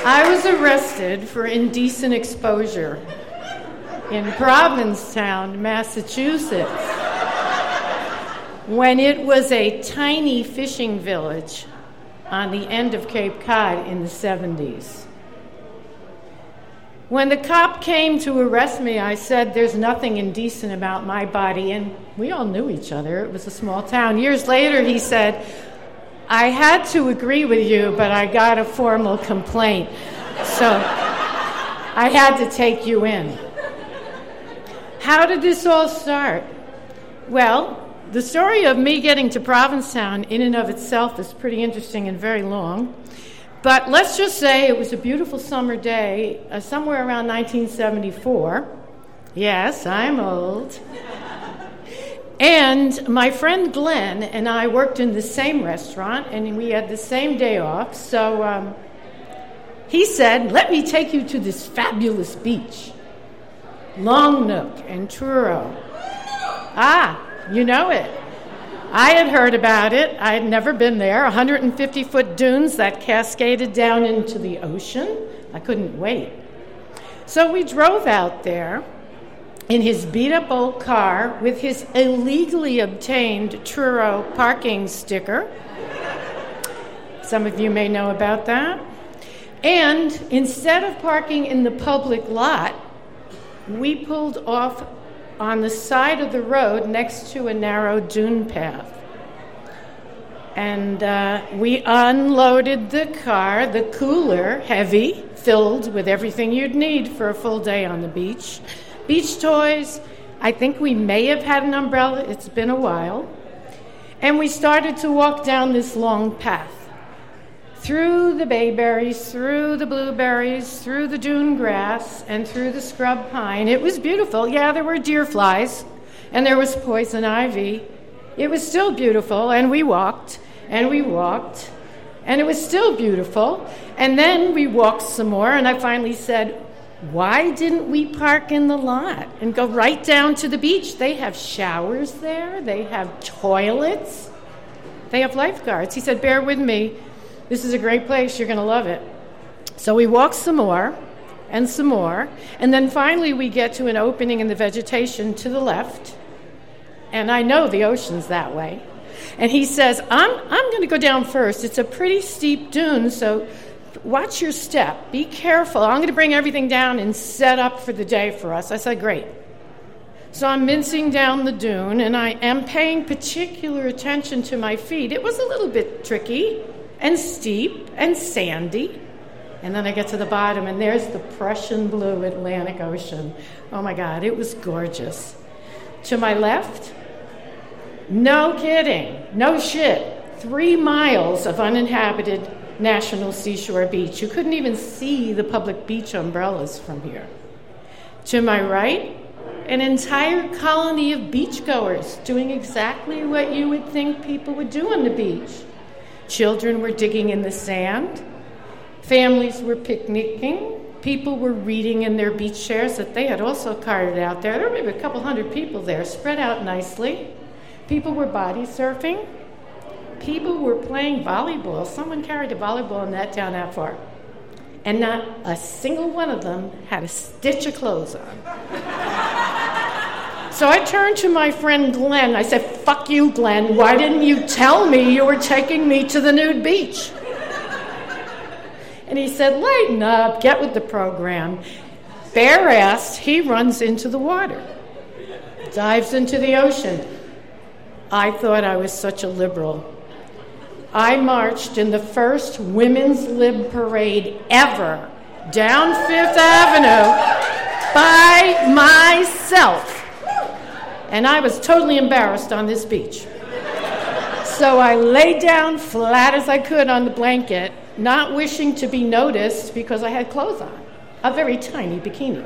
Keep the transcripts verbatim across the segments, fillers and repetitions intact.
I was arrested for indecent exposure in Provincetown, Massachusetts, when it was a tiny fishing village on the end of Cape Cod in the seventies. When the cop came to arrest me, I said, there's nothing indecent about my body, and we all knew each other. It was a small town. Years later, he said, I had to agree with you, but I got a formal complaint, so I had to take you in. How did this all start? Well, the story of me getting to Provincetown in and of itself is pretty interesting and very long. But let's just say it was a beautiful summer day, uh, somewhere around nineteen seventy-four. Yes, I'm old. And my friend Glenn and I worked in the same restaurant, and we had the same day off. So um, he said, let me take you to this fabulous beach, Long Nook and Truro. Ah, you know it. I had heard about it. I had never been there. one hundred fifty foot dunes that cascaded down into the ocean. I couldn't wait. So we drove out there in his beat-up old car with his illegally obtained Truro parking sticker. Some of you may know about that. And instead of parking in the public lot, we pulled off on the side of the road next to a narrow dune path. And uh, we unloaded the car, the cooler, heavy, filled with everything you'd need for a full day on the beach. Beach toys. I think we may have had an umbrella. It's been a while. And we started to walk down this long path. Through the bayberries, through the blueberries, through the dune grass, and through the scrub pine. It was beautiful. Yeah, there were deer flies, and there was poison ivy. It was still beautiful, and we walked, and we walked, and it was still beautiful. And then we walked some more, and I finally said, why didn't we park in the lot and go right down to the beach? They have showers there. They have toilets. They have lifeguards. He said, bear with me. This is a great place. You're going to love it. So we walk some more and some more. And then finally we get to an opening in the vegetation to the left. And I know the ocean's that way. And he says, I'm, I'm going to go down first. It's a pretty steep dune, so watch your step. Be careful. I'm going to bring everything down and set up for the day for us. I said, great. So I'm mincing down the dune, and I am paying particular attention to my feet. It was a little bit tricky and steep and sandy. And then I get to the bottom, and there's the Prussian blue Atlantic Ocean. Oh, my God, it was gorgeous. To my left, no kidding, no shit, three miles of uninhabited National Seashore Beach. You couldn't even see the public beach umbrellas from here. To my right, an entire colony of beachgoers doing exactly what you would think people would do on the beach. Children were digging in the sand. Families were picnicking. People were reading in their beach chairs that they had also carted out there. There were maybe a couple hundred people there, spread out nicely. People were body surfing. People were playing volleyball. Someone carried a volleyball net down that far. And not a single one of them had a stitch of clothes on. So I turned to my friend Glenn. I said, fuck you, Glenn. Why didn't you tell me you were taking me to the nude beach? And he said, lighten up, get with the program. Bare-assed, he runs into the water, dives into the ocean. I thought I was such a liberal. I marched in the first women's lib parade ever down Fifth Avenue by myself. And I was totally embarrassed on this beach. So I laid down flat as I could on the blanket, not wishing to be noticed because I had clothes on, a very tiny bikini.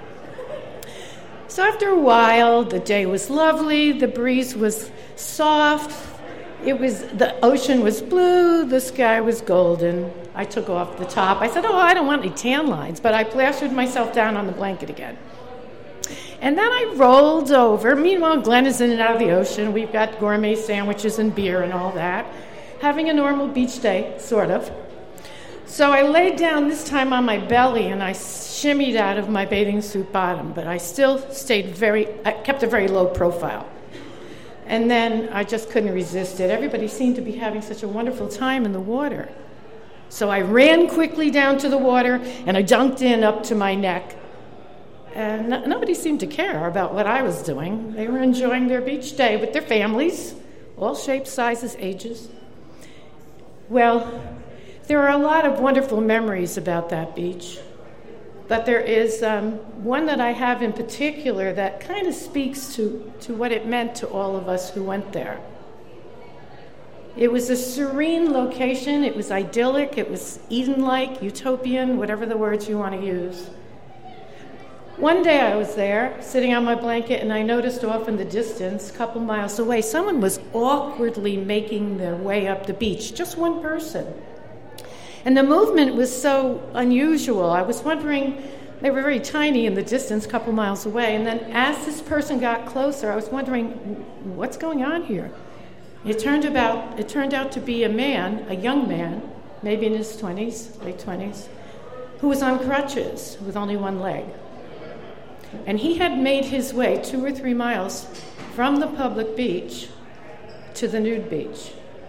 So after a while, the day was lovely, the breeze was soft, it was the ocean was blue, the sky was golden. I took off the top. I said, oh, I don't want any tan lines, but I plastered myself down on the blanket again. And then I rolled over. Meanwhile, Glenn is in and out of the ocean. We've got gourmet sandwiches and beer and all that. Having a normal beach day, sort of. So I laid down this time on my belly and I shimmied out of my bathing suit bottom, but I still stayed very, I kept a very low profile. And then I just couldn't resist it. Everybody seemed to be having such a wonderful time in the water. So I ran quickly down to the water and I jumped in up to my neck. And no, nobody seemed to care about what I was doing. They were enjoying their beach day with their families, all shapes, sizes, ages. Well, there are a lot of wonderful memories about that beach, but there is um, one that I have in particular that kind of speaks to, to what it meant to all of us who went there. It was a serene location. It was idyllic. It was Eden-like, utopian, whatever the words you want to use. One day I was there, sitting on my blanket, and I noticed off in the distance, a couple miles away, someone was awkwardly making their way up the beach, just one person. And the movement was so unusual. I was wondering, they were very tiny in the distance, a couple miles away, and then as this person got closer, I was wondering, what's going on here? It turned about, it turned out to be a man, a young man, maybe in his twenties, late twenties, who was on crutches with only one leg. And he had made his way two or three miles from the public beach to the nude beach.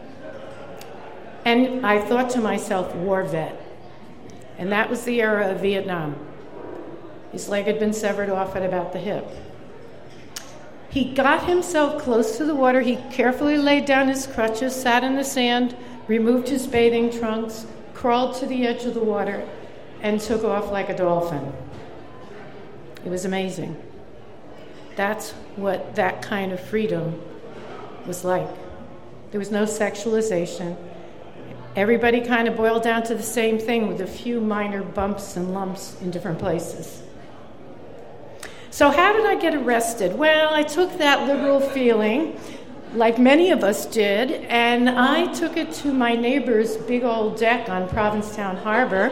And I thought to myself, war vet. And that was the era of Vietnam. His leg had been severed off at about the hip. He got himself close to the water. He carefully laid down his crutches, sat in the sand, removed his bathing trunks, crawled to the edge of the water, and took off like a dolphin. It was amazing. That's what that kind of freedom was like. There was no sexualization. Everybody kind of boiled down to the same thing with a few minor bumps and lumps in different places. So how did I get arrested? Well, I took that liberal feeling, like many of us did, and I took it to my neighbor's big old deck on Provincetown Harbor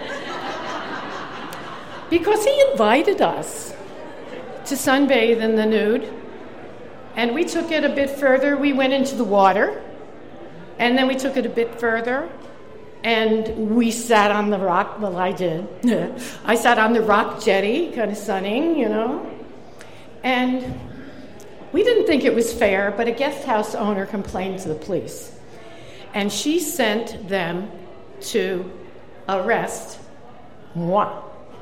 because he invited us to sunbathe in the nude. And we took it a bit further. We went into the water, and then we took it a bit further, and we sat on the rock. Well, I did. I sat on the rock jetty, kind of sunning, you know. And we didn't think it was fair, but a guest house owner complained to the police. And she sent them to arrest moi.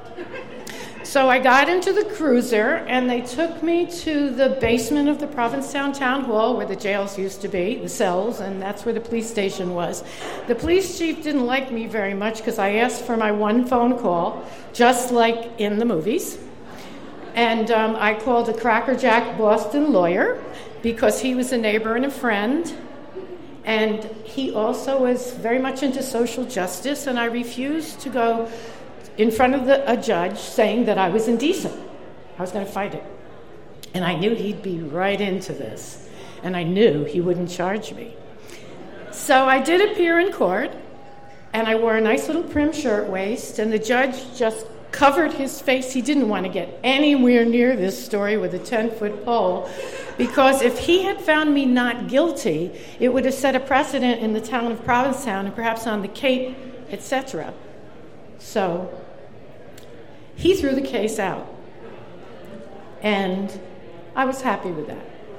So I got into the cruiser, and they took me to the basement of the Provincetown Town Hall, where the jails used to be, the cells, and that's where the police station was. The police chief didn't like me very much because I asked for my one phone call, just like in the movies. And um, I called a crackerjack Boston lawyer because he was a neighbor and a friend. And he also was very much into social justice, and I refused to go in front of the, a judge saying that I was indecent. I was going to fight it. And I knew he'd be right into this. And I knew he wouldn't charge me. So I did appear in court, and I wore a nice little prim shirtwaist, and the judge just covered his face. He didn't want to get anywhere near this story with a ten-foot pole, because if he had found me not guilty, it would have set a precedent in the town of Provincetown and perhaps on the Cape, et cetera. So he threw the case out, and I was happy with that.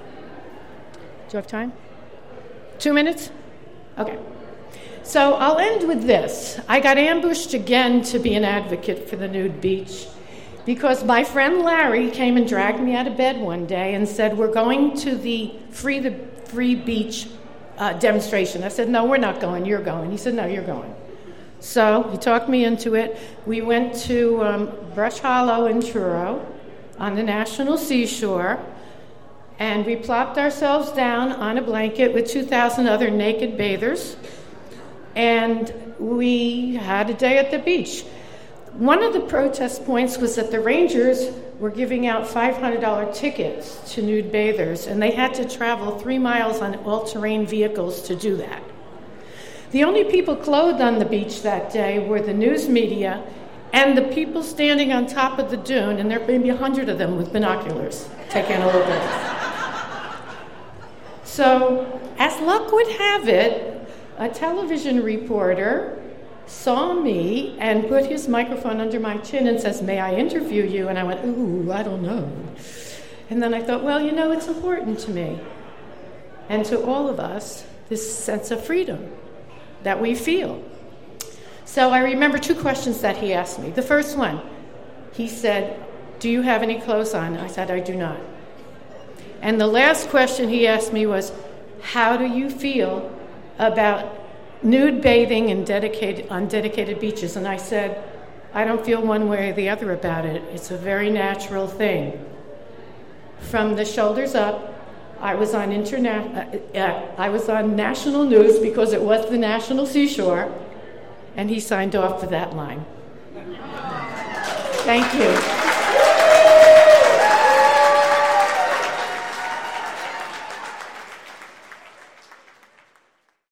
Do you have time? Two minutes? Okay. So I'll end with this. I got ambushed again to be an advocate for the nude beach because my friend Larry came and dragged me out of bed one day and said, we're going to the Free the Free Beach uh, demonstration. I said, no, we're not going. You're going. He said, no, you're going. So he talked me into it. We went to um, Brush Hollow in Truro on the National Seashore, and we plopped ourselves down on a blanket with two thousand other naked bathers, and we had a day at the beach. One of the protest points was that the Rangers were giving out five hundred dollars tickets to nude bathers, and they had to travel three miles on all-terrain vehicles to do that. The only people clothed on the beach that day were the news media and the people standing on top of the dune, and there were maybe a hundred of them with binoculars taking a look at us. So, as luck would have it, a television reporter saw me and put his microphone under my chin and says, "May I interview you?" And I went, "Ooh, I don't know." And then I thought, well, you know, it's important to me and to all of us, this sense of freedom that we feel. So I remember two questions that he asked me. The first one, he said, "Do you have any clothes on?" I said, "I do not." And the last question he asked me was, "How do you feel about nude bathing in dedicated, on dedicated beaches?" And I said, "I don't feel one way or the other about it. It's a very natural thing." From the shoulders up, I was on interna- uh, uh, I was on national news because it was the National Seashore, and he signed off for that line. Thank you.